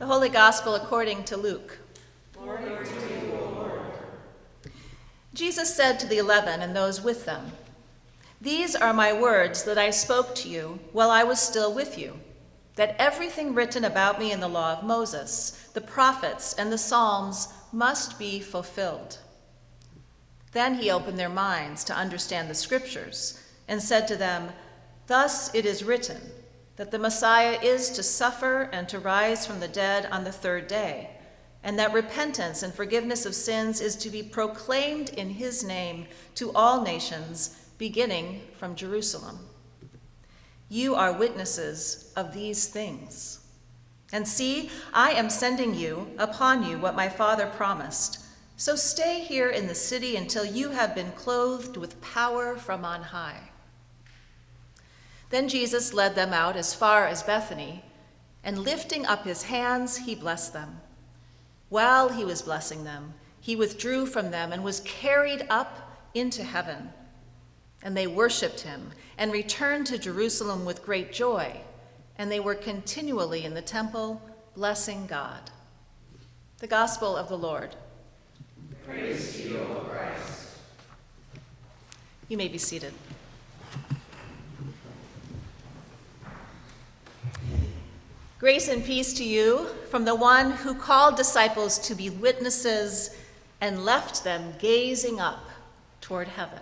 The Holy Gospel according to Luke. Glory to you, O Lord. Jesus said to the 11 and those with them, "These are my words that I spoke to you while I was still with you, that everything written about me in the law of Moses, the prophets, and the Psalms must be fulfilled." Then he opened their minds to understand the scriptures and said to them, "Thus it is written, that the Messiah is to suffer and to rise from the dead on the third day, and that repentance and forgiveness of sins is to be proclaimed in his name to all nations, beginning from Jerusalem. You are witnesses of these things. And see, I am sending upon you what my Father promised. So stay here in the city until you have been clothed with power from on high." Then Jesus led them out as far as Bethany, and lifting up his hands, he blessed them. While he was blessing them, he withdrew from them and was carried up into heaven. And they worshiped him and returned to Jerusalem with great joy, and they were continually in the temple, blessing God. The Gospel of the Lord. Praise to you, O Christ. You may be seated. Grace and peace to you from the one who called disciples to be witnesses and left them gazing up toward heaven.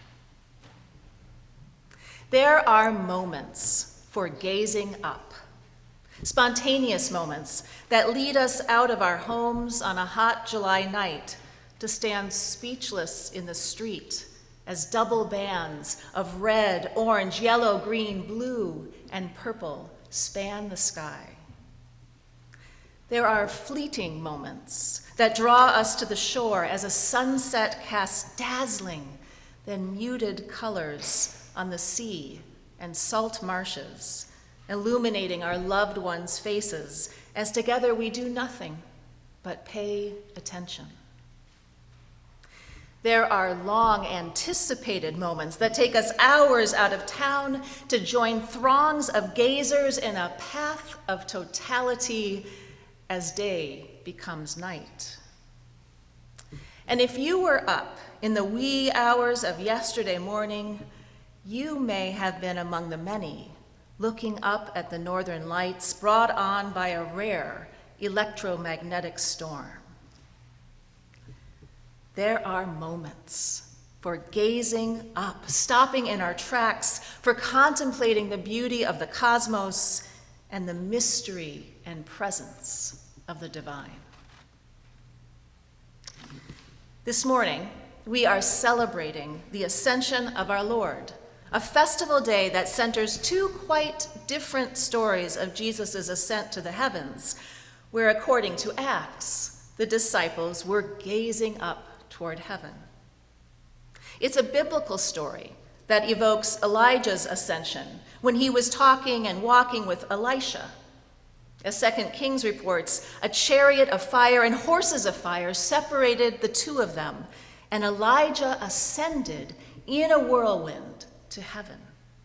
There are moments for gazing up, spontaneous moments that lead us out of our homes on a hot July night to stand speechless in the street as double bands of red, orange, yellow, green, blue, and purple span the sky. There are fleeting moments that draw us to the shore as a sunset casts dazzling, then muted colors on the sea and salt marshes, illuminating our loved ones' faces as together we do nothing but pay attention. There are long anticipated moments that take us hours out of town to join throngs of gazers in a path of totality as day becomes night. And if you were up in the wee hours of yesterday morning, you may have been among the many looking up at the northern lights brought on by a rare electromagnetic storm. There are moments for gazing up, stopping in our tracks, for contemplating the beauty of the cosmos and the mystery and presence of the divine. This morning, we are celebrating the Ascension of our Lord, a festival day that centers two quite different stories of Jesus' ascent to the heavens, where, according to Acts, the disciples were gazing up toward heaven. It's a biblical story that evokes Elijah's ascension when he was talking and walking with Elisha. As 2 Kings reports, a chariot of fire and horses of fire separated the two of them, and Elijah ascended in a whirlwind to heaven.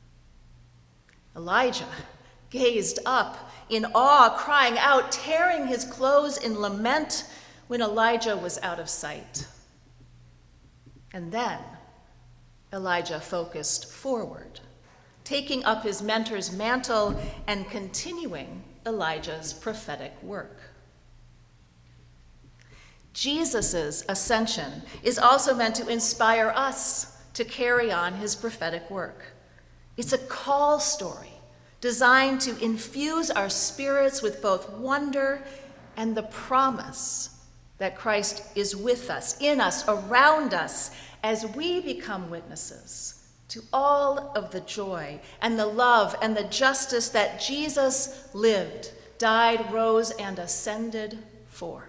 Elijah gazed up in awe, crying out, tearing his clothes in lament when Elijah was out of sight. And then Elijah focused forward, taking up his mentor's mantle and continuing Elijah's prophetic work. Jesus' ascension is also meant to inspire us to carry on his prophetic work. It's a call story designed to infuse our spirits with both wonder and the promise that Christ is with us, in us, around us, as we become witnesses to all of the joy and the love and the justice that Jesus lived, died, rose, and ascended for.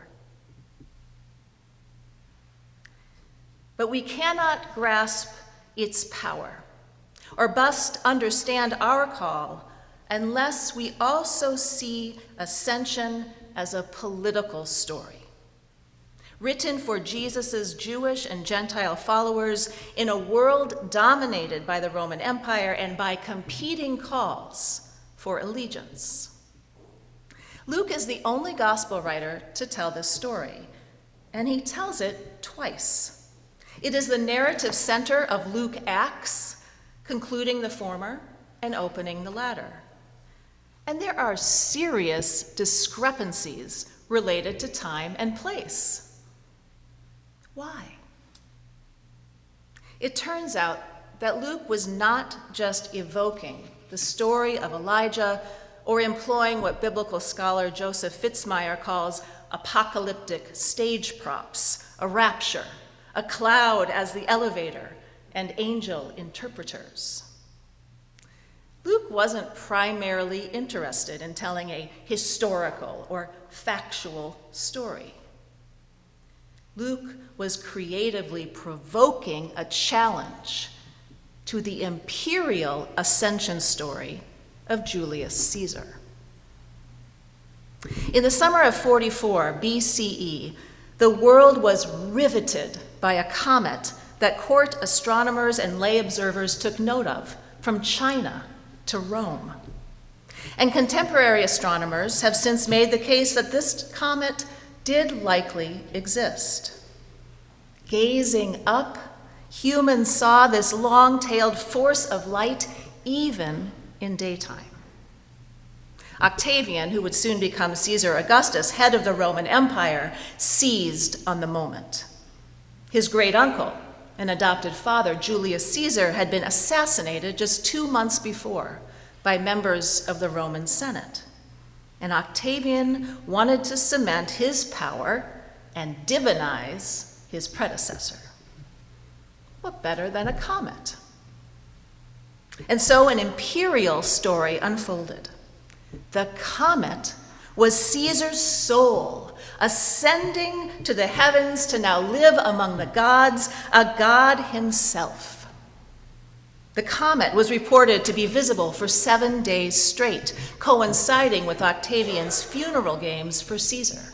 But we cannot grasp its power or best understand our call unless we also see ascension as a political story, written for Jesus' Jewish and Gentile followers in a world dominated by the Roman Empire and by competing calls for allegiance. Luke is the only gospel writer to tell this story, and he tells it twice. It is the narrative center of Luke Acts, concluding the former and opening the latter. And there are serious discrepancies related to time and place. Why? It turns out that Luke was not just evoking the story of Elijah or employing what biblical scholar Joseph Fitzmyer calls apocalyptic stage props, a rapture, a cloud as the elevator, and angel interpreters. Luke wasn't primarily interested in telling a historical or factual story. Luke was creatively provoking a challenge to the imperial ascension story of Julius Caesar. In the summer of 44 BCE, the world was riveted by a comet that court astronomers and lay observers took note of from China to Rome. And contemporary astronomers have since made the case that this comet did likely exist. Gazing up, humans saw this long-tailed force of light even in daytime. Octavian, who would soon become Caesar Augustus, head of the Roman Empire, seized on the moment. His great uncle and adopted father, Julius Caesar, had been assassinated just 2 months before by members of the Roman Senate. And Octavian wanted to cement his power and divinize his predecessor. What better than a comet? And so an imperial story unfolded. The comet was Caesar's soul, ascending to the heavens to now live among the gods, a god himself. The comet was reported to be visible for 7 days straight, coinciding with Octavian's funeral games for Caesar.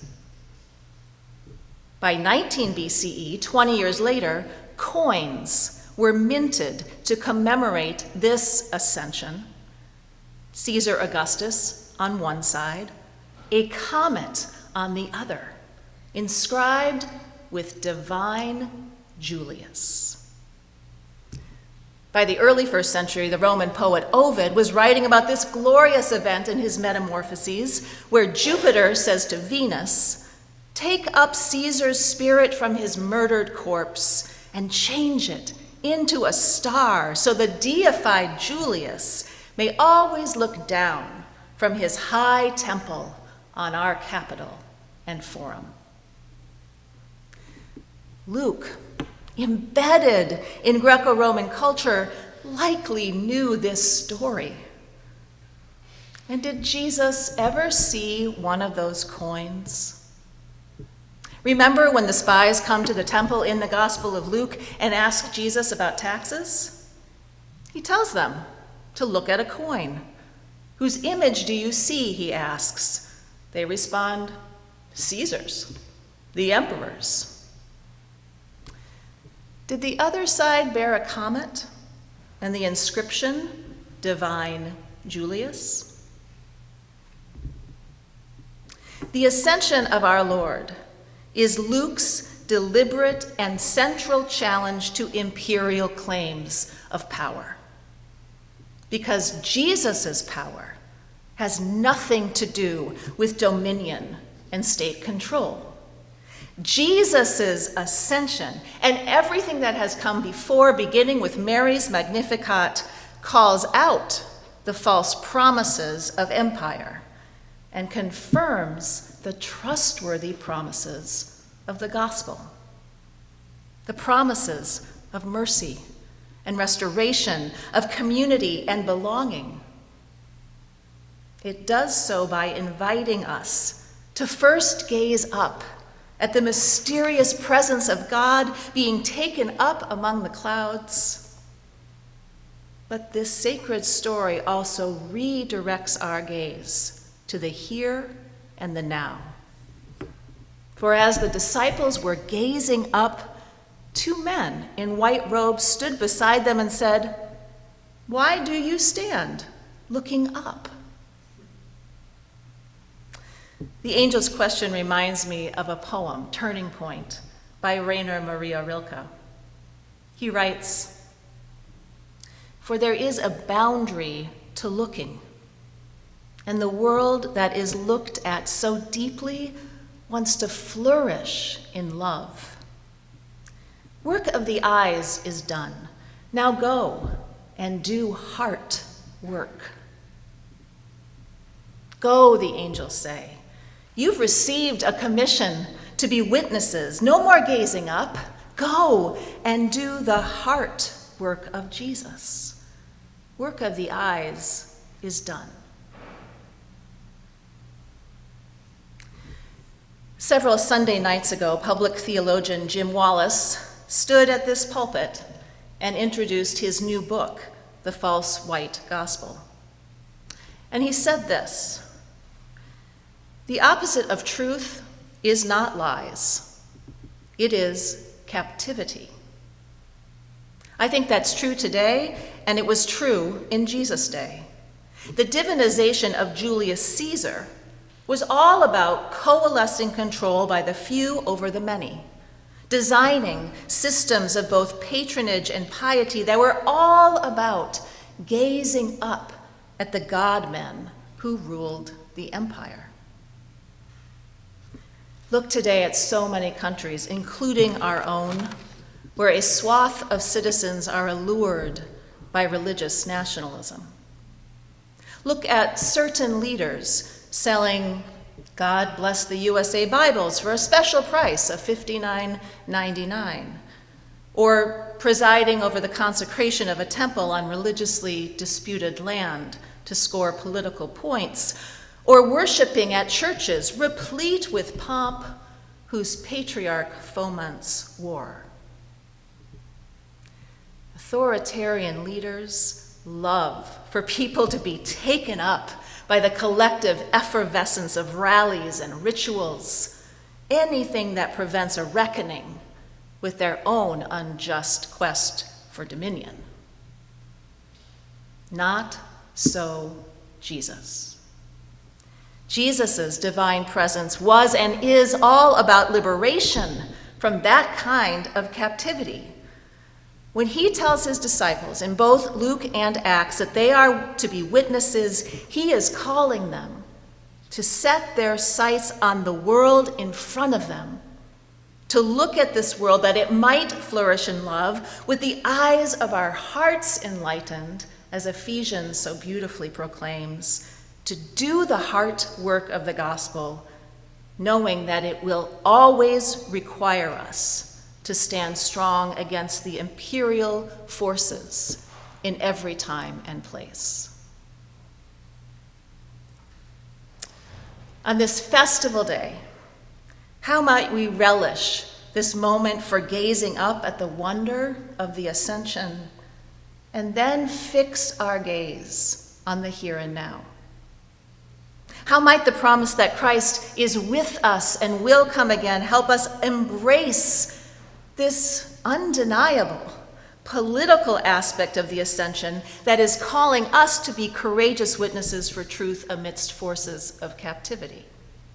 By 19 BCE, 20 years later, coins were minted to commemorate this ascension. Caesar Augustus on one side, a comet on the other, inscribed with Divine Julius. By the early 1st century, the Roman poet Ovid was writing about this glorious event in his Metamorphoses, where Jupiter says to Venus, "Take up Caesar's spirit from his murdered corpse and change it into a star, so the deified Julius may always look down from his high temple on our capital and forum." Luke, embedded in Greco-Roman culture, likely knew this story. And did Jesus ever see one of those coins? Remember when the spies come to the temple in the Gospel of Luke and ask Jesus about taxes? He tells them to look at a coin. "Whose image do you see?" he asks. They respond, "Caesar's, the emperor's." Did the other side bear a comet and the inscription, "Divine Julius"? The ascension of our Lord is Luke's deliberate and central challenge to imperial claims of power. Because Jesus' power has nothing to do with dominion and state control. Jesus' ascension and everything that has come before, beginning with Mary's Magnificat, calls out the false promises of empire and confirms the trustworthy promises of the gospel. The promises of mercy and restoration, of community and belonging. It does so by inviting us to first gaze up at the mysterious presence of God being taken up among the clouds. But this sacred story also redirects our gaze to the here and the now. For as the disciples were gazing up, 2 men in white robes stood beside them and said, "Why do you stand looking up?" The angel's question reminds me of a poem, Turning Point, by Rainer Maria Rilke. He writes, "For there is a boundary to looking, and the world that is looked at so deeply wants to flourish in love. Work of the eyes is done. Now go and do heart work." Go, the angels say. You've received a commission to be witnesses. No more gazing up. Go and do the heart work of Jesus. Work of the eyes is done. Several Sunday nights ago, public theologian Jim Wallis stood at this pulpit and introduced his new book, The False White Gospel. And he said this: "The opposite of truth is not lies. It is captivity." I think that's true today, and it was true in Jesus' day. The divinization of Julius Caesar was all about coalescing control by the few over the many, designing systems of both patronage and piety that were all about gazing up at the god-men who ruled the empire. Look today at so many countries, including our own, where a swath of citizens are allured by religious nationalism. Look at certain leaders selling God Bless the USA Bibles for a special price of $59.99, or presiding over the consecration of a temple on religiously disputed land to score political points, or worshiping at churches replete with pomp whose patriarch foments war. Authoritarian leaders love for people to be taken up by the collective effervescence of rallies and rituals, anything that prevents a reckoning with their own unjust quest for dominion. Not so Jesus. Jesus' divine presence was and is all about liberation from that kind of captivity. When he tells his disciples in both Luke and Acts that they are to be witnesses, he is calling them to set their sights on the world in front of them, to look at this world that it might flourish in love with the eyes of our hearts enlightened, as Ephesians so beautifully proclaims, to do the heart work of the gospel, knowing that it will always require us to stand strong against the imperial forces in every time and place. On this festival day, how might we relish this moment for gazing up at the wonder of the ascension and then fix our gaze on the here and now? How might the promise that Christ is with us and will come again help us embrace this undeniable political aspect of the ascension that is calling us to be courageous witnesses for truth amidst forces of captivity?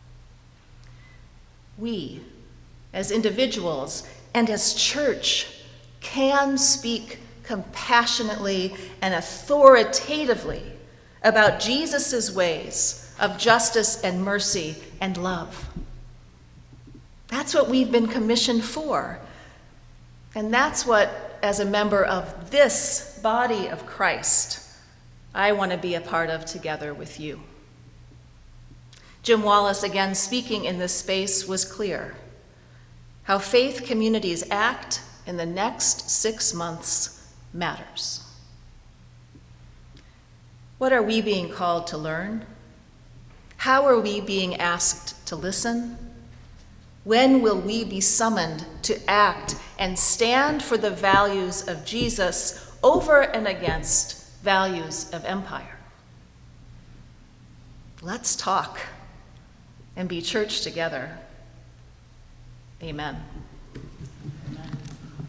We, as individuals and as church, can speak compassionately and authoritatively about Jesus' ways of justice and mercy and love. That's what we've been commissioned for. And that's what, as a member of this body of Christ, I want to be a part of together with you. Jim Wallis, again speaking in this space, was clear. How faith communities act in the next 6 months matters. What are we being called to learn? How are we being asked to listen? When will we be summoned to act and stand for the values of Jesus over and against values of empire? Let's talk and be church together. Amen.